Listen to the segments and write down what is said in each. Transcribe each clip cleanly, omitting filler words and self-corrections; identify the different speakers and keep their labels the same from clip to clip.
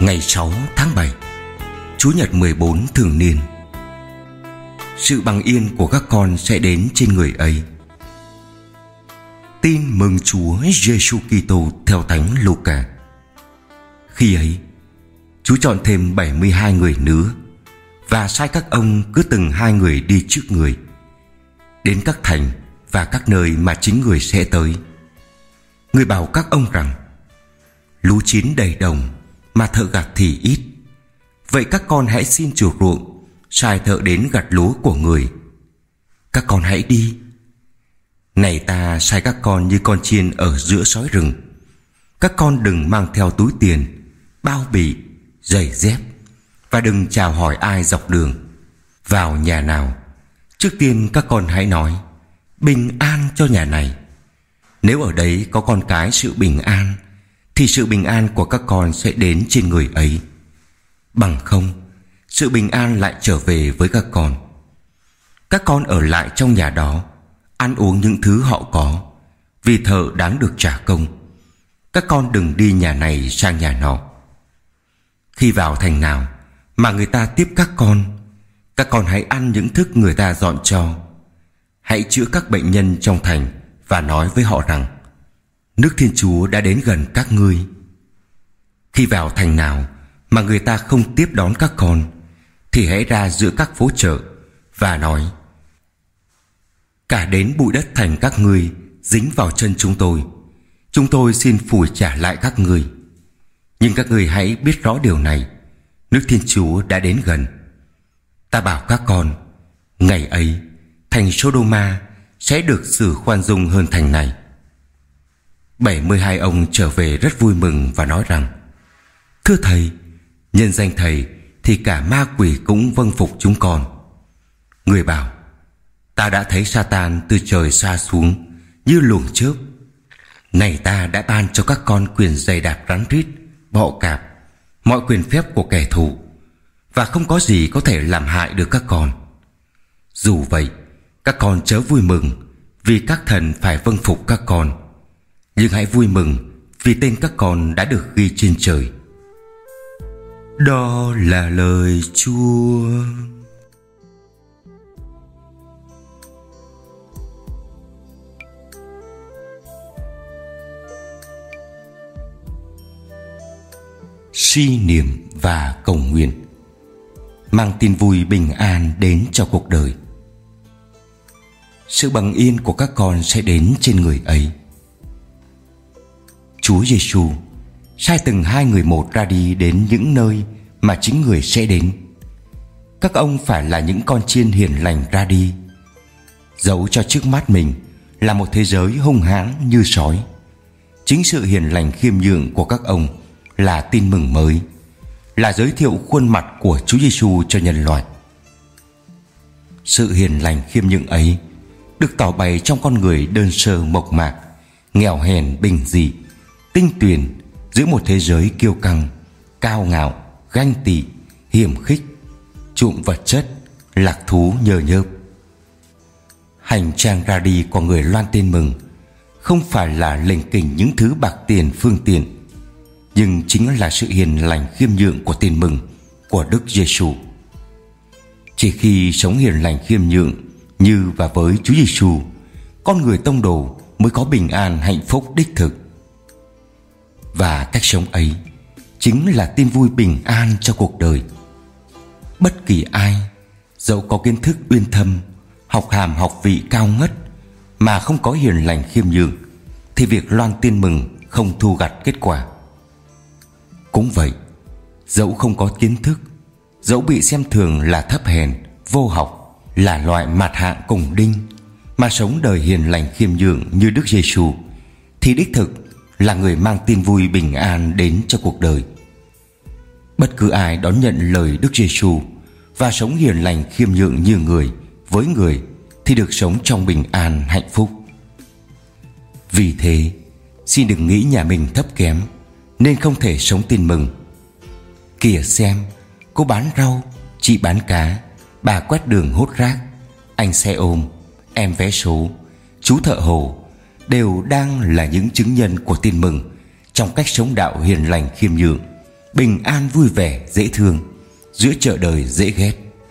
Speaker 1: Ngày 6 tháng 7, Chúa Nhật 14 thường niên. Sự bằng yên của các con sẽ đến trên người ấy. Tin mừng Chúa Giêsu Kitô theo Thánh Luca. Khi ấy, Chúa chọn thêm 72 người nữa và sai các ông cứ từng 2 người đi trước người, đến các thành và các nơi mà chính người sẽ tới. Người bảo các ông rằng: lúa chín đầy đồng mà thợ gặt thì ít. Vậy các con hãy xin chủ ruộng sai thợ đến gặt lúa của người. Các con hãy đi. Này, ta sai các con như con chiên ở giữa sói rừng. Các con đừng mang theo túi tiền, bao bì, giày dép, và đừng chào hỏi ai dọc đường. Vào nhà nào, trước tiên các con hãy nói: bình an cho nhà này. Nếu ở đấy có con cái sự bình an, thì sự bình an của các con sẽ đến trên người ấy. Bằng không, sự bình an lại trở về với các con. Các con ở lại trong nhà đó, ăn uống những thứ họ có, vì thợ đáng được trả công. Các con đừng đi nhà này sang nhà nọ. Khi vào thành nào mà người ta tiếp các con hãy ăn những thức người ta dọn cho. Hãy chữa các bệnh nhân trong thành và nói với họ rằng: nước Thiên Chúa đã đến gần các ngươi. Khi vào thành nào mà người ta không tiếp đón các con, thì hãy ra giữa các phố chợ và nói: cả đến bụi đất thành các ngươi dính vào chân chúng tôi xin phủi trả lại các ngươi. Nhưng các ngươi hãy biết rõ điều này: nước Thiên Chúa đã đến gần. Ta bảo các con, ngày ấy thành Sodoma sẽ được xử khoan dung hơn thành này. 72 ông trở về rất vui mừng và nói rằng: thưa thầy, nhân danh thầy thì cả ma quỷ cũng vâng phục chúng con. Người bảo: ta đã thấy Satan từ trời sa xuống như luồng chớp. Này, ta đã ban cho các con quyền giày đạp rắn rít, bọ cạp, mọi quyền phép của kẻ thù, và không có gì có thể làm hại được các con. Dù vậy, các con chớ vui mừng vì các thần phải vâng phục các con, nhưng hãy vui mừng vì tên các con đã được ghi trên trời. Đó là lời Chúa. Suy niệm và cầu nguyện, mang tin vui bình an đến cho cuộc đời. Sự bằng yên của các con sẽ đến trên người ấy. Chúa Giêsu sai từng 2 người một ra đi đến những nơi mà chính người sẽ đến. Các ông phải là những con chiên hiền lành ra đi, dẫu cho trước mắt mình là một thế giới hung hãn như sói. Chính sự hiền lành khiêm nhường của các ông là tin mừng mới, là giới thiệu khuôn mặt của Chúa Giêsu cho nhân loại. Sự hiền lành khiêm nhường ấy được tỏ bày trong con người đơn sơ mộc mạc, nghèo hèn bình dị, tinh tuyền giữa một thế giới kiêu căng, cao ngạo, ganh tị, hiềm khích, chuộng vật chất, lạc thú nhơ nhớp. Hành trang ra đi của người loan tin mừng không phải là lình kình những thứ bạc tiền phương tiện, nhưng chính là sự hiền lành khiêm nhượng của tin mừng của Đức Giêsu. Chỉ khi sống hiền lành khiêm nhượng như và với Chúa Giêsu, con người tông đồ mới có bình an hạnh phúc đích thực. Và cách sống ấy chính là tin vui bình an cho cuộc đời. Bất kỳ ai, dẫu có kiến thức uyên thâm, học hàm học vị cao ngất, mà không có hiền lành khiêm nhượng, thì việc loan tin mừng không thu gặt kết quả. Cũng vậy, dẫu không có kiến thức, dẫu bị xem thường là thấp hèn, vô học, là loại mạt hạng cùng đinh, mà sống đời hiền lành khiêm nhượng như Đức Giêsu, thì đích thực là người mang tin vui bình an đến cho cuộc đời. Bất cứ ai đón nhận lời Đức Giêsu và sống hiền lành khiêm nhượng như người với người thì được sống trong bình an hạnh phúc. Vì thế, xin đừng nghĩ nhà mình thấp kém nên không thể sống tin mừng. Kìa xem, cô bán rau, chị bán cá, bà quét đường hốt rác, anh xe ôm, em vé số, chú thợ hồ đều đang là những chứng nhân của tin mừng trong cách sống đạo hiền lành khiêm nhượng, bình an vui vẻ dễ thương giữa chợ đời dễ ghét.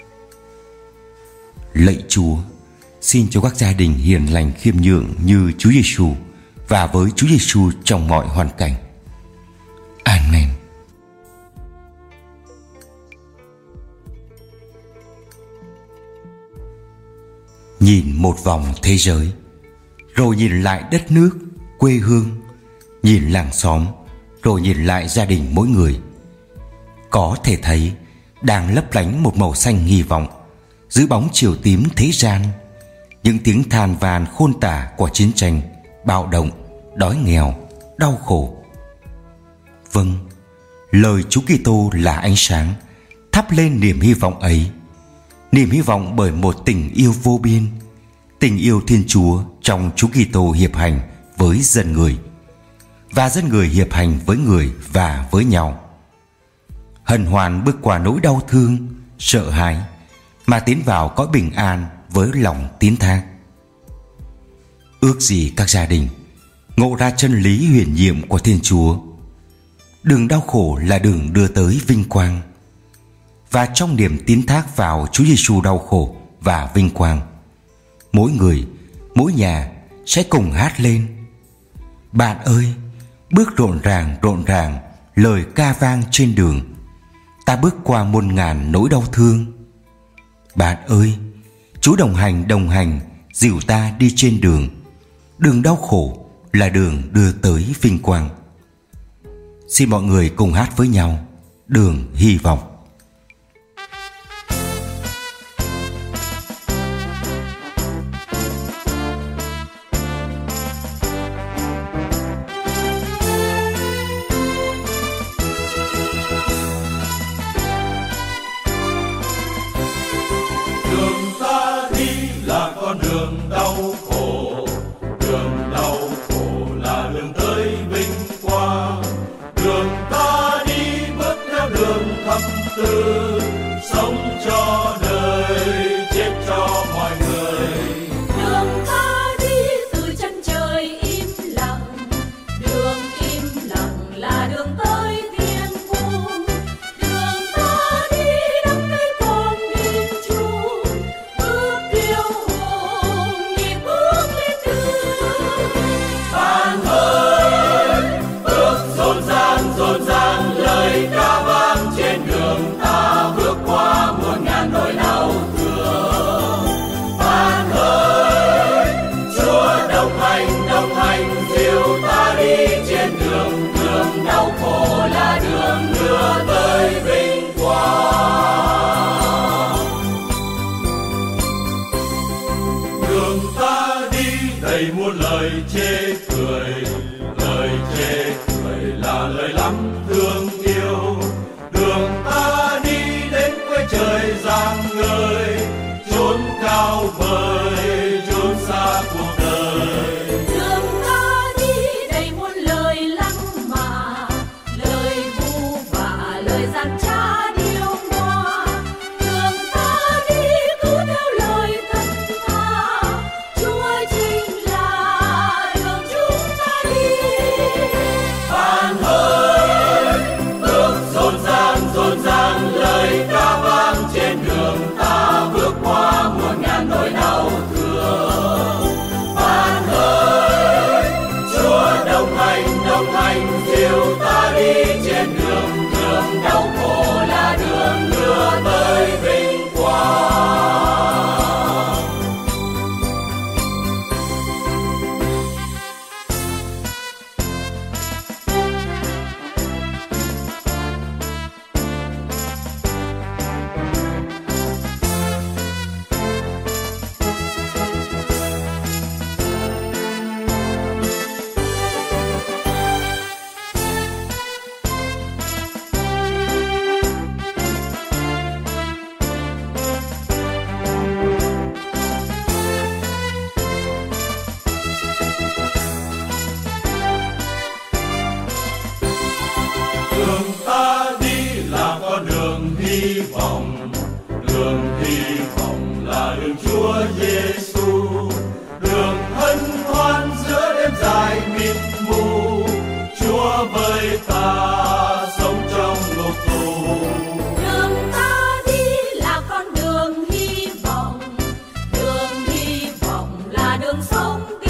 Speaker 1: Lạy Chúa, xin cho các gia đình hiền lành khiêm nhượng như Chúa Giêsu và với Chúa Giêsu trong mọi hoàn cảnh. Amen. Nhìn một vòng thế giới, rồi nhìn lại đất nước, quê hương, nhìn làng xóm, rồi nhìn lại gia đình mỗi người. Có thể thấy đang lấp lánh một màu xanh hy vọng dưới bóng chiều tím thế gian. Những tiếng than van khôn tả của chiến tranh, bạo động, đói nghèo, đau khổ. Vâng, lời Chúa Kitô là ánh sáng thắp lên niềm hy vọng ấy. Niềm hy vọng bởi một tình yêu vô biên, tình yêu Thiên Chúa trong Chúa Kitô hiệp hành với dân người, và dân người hiệp hành với người và với nhau. Hân hoan bước qua nỗi đau thương, sợ hãi mà tiến vào cõi bình an với lòng tín thác. Ước gì các gia đình ngộ ra chân lý huyền nhiệm của Thiên Chúa. Đường đau khổ là đường đưa tới vinh quang, và trong niềm tín thác vào Chúa Giêsu đau khổ và vinh quang, mỗi người, mỗi nhà sẽ cùng hát lên: Bạn ơi, bước rộn ràng lời ca vang trên đường, ta bước qua muôn ngàn nỗi đau thương. Bạn ơi, Chúa đồng hành dìu ta đi trên đường. Đường đau khổ là đường đưa tới vinh quang. Xin mọi người cùng hát với nhau Đường hy vọng.
Speaker 2: Đường ta đi là con đường đau khổ, đường đau khổ là đường tới vinh quang. Đường ta đi bước theo đường thập tự, sống cho đời, chết cho mọi người.
Speaker 3: Đường ta đi từ chân trời im lặng, đường im lặng là đường tới thiên thu. Đường ta đi đắm cây con nghìn chu, bước kiêu hùng nhịp bước lên đường.
Speaker 2: Bạn ơi, bước rộn ràng lời ca vang trên đường, ta bước qua muôn ngàn nỗi đau thương. Bạn ơi, Chúa đồng hành dìu ta đi trên đường, đường đau khổ là đường đưa tới vinh quang. Đường ta đi đầy muôn lời chê cười, lời chê cười là lời lắm thương yêu. Đường ta đi đến quê trời giang ngời, chốn cao vời, chốn xa cuộc đời.
Speaker 3: Đường ta đi đầy muôn lời lăng mạ, lời vu vạ, lời gian trá điêu ngoa. Đường ta đi cứ theo lời thật thà, Chúa chính là đường chúng ta đi.
Speaker 2: Bạn ơi, bước rộn ràng lời ca vang trên đường, ta bước qua muôn ngàn nỗi đau thương. Bạn ơi, Chúa đồng hành dìu ta đi trên đường, đường đau khổ là đường đưa tới vinh quang. Đường ta đi là con đường hy vọng, đường hy vọng là đường Chúa Giêsu. Đường hân hoan giữa đêm dài mịt mù, Chúa với ta sống trong
Speaker 3: đường sống